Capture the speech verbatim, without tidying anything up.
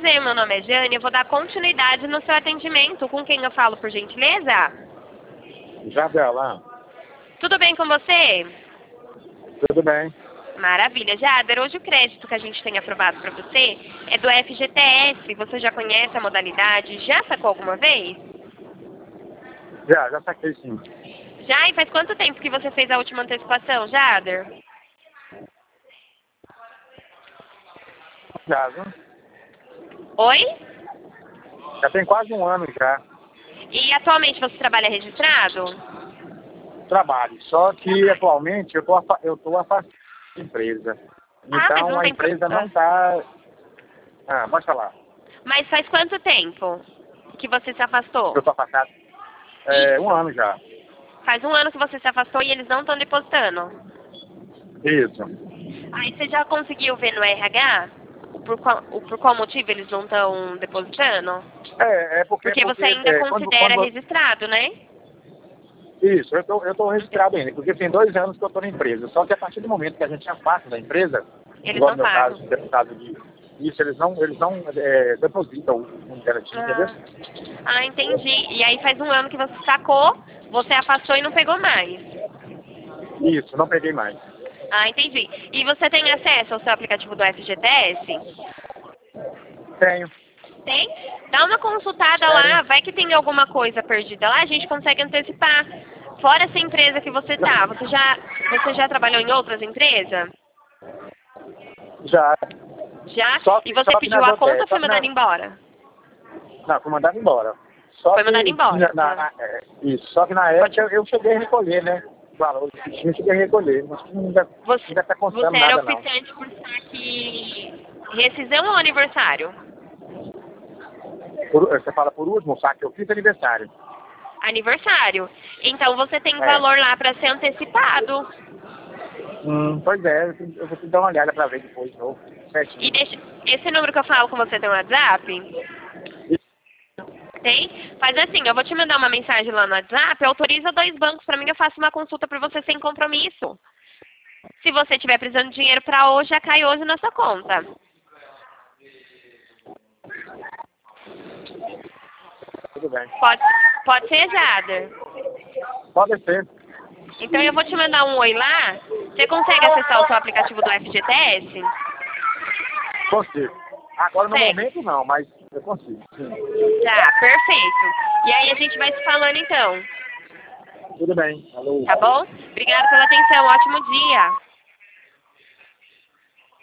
prazer, meu nome é Jane, eu vou dar continuidade no seu atendimento. Com quem eu falo, por gentileza? Jader lá. Tudo bem com você? Tudo bem. Maravilha. Jader, hoje o crédito que a gente tem aprovado para você é do F G T S. Você já conhece a modalidade? Já sacou alguma vez? Já, já saquei sim. Já? E faz quanto tempo que você fez a última antecipação, Jader? Já, viu? Oi? Já tem quase um ano já. E atualmente você trabalha registrado? Trabalho. Só que atualmente eu tô, afa- eu tô afastado da empresa. Ah, mas Então não a tem empresa problema. não tá. Ah, pode falar. Mas faz quanto tempo que você se afastou? Eu tô afastado. É, um ano já. Faz um ano que você se afastou e eles não estão depositando. Isso. Aí você já conseguiu ver no R H o por qual, o por qual motivo eles não estão depositando? É, é porque, Porque você porque ainda é, quando, considera quando registrado, né? Isso, eu tô, eu tô registrado ainda, porque tem dois anos que eu tô na empresa. Só que a partir do momento que a gente afasta da empresa, Eles igual não no meu caso, pagam. deputado de isso, eles não, eles não é, depositam o interativo, entendeu? Ah, ah, entendi. E aí faz um ano que você sacou, você afastou e não pegou mais. Isso, não peguei mais. Ah, entendi. E você tem acesso ao seu aplicativo do F G T S? Tenho. Tem? Dá uma consultada Tenho. lá, vai que tem alguma coisa perdida lá, a gente consegue antecipar. Fora essa empresa que você tá, você já, você já trabalhou em outras empresas? Já. Já? Só E que, você só que na pediu a conta é, ou só foi que na, mandado embora? não, fui mandado embora. Só Foi que mandado embora. tinha, na, Ah. na- é, isso, só que na época eu, eu cheguei a recolher, né? Valor, eu cheguei a recolher, mas não deve, Você, não deve estar você contando era nada não. oficiante por saque rescisão ou aniversário? Por- você fala por último, sabe que eu fiz aniversário. Aniversário. Então você tem É. valor lá para ser antecipado. Hum, pois é, eu vou te dar uma olhada pra ver depois de novo. Certinho. E deixa, esse número que eu falo com você tem um WhatsApp? Tem? Faz assim, eu vou te mandar uma mensagem lá no WhatsApp, autoriza dois bancos para mim, eu faço uma consulta para você sem compromisso. Se você estiver precisando de dinheiro para hoje, já cai hoje na sua conta. Tudo bem. Pode, pode ser, Jader? Pode ser. Então eu vou te mandar um oi lá. Você consegue acessar o seu aplicativo do F G T S? Consigo. Agora no Consegue? momento não, mas eu consigo. Sim. Tá, perfeito. E aí a gente vai se falando então. Tudo bem. Alô. Tá bom? Obrigada pela atenção. Ótimo dia.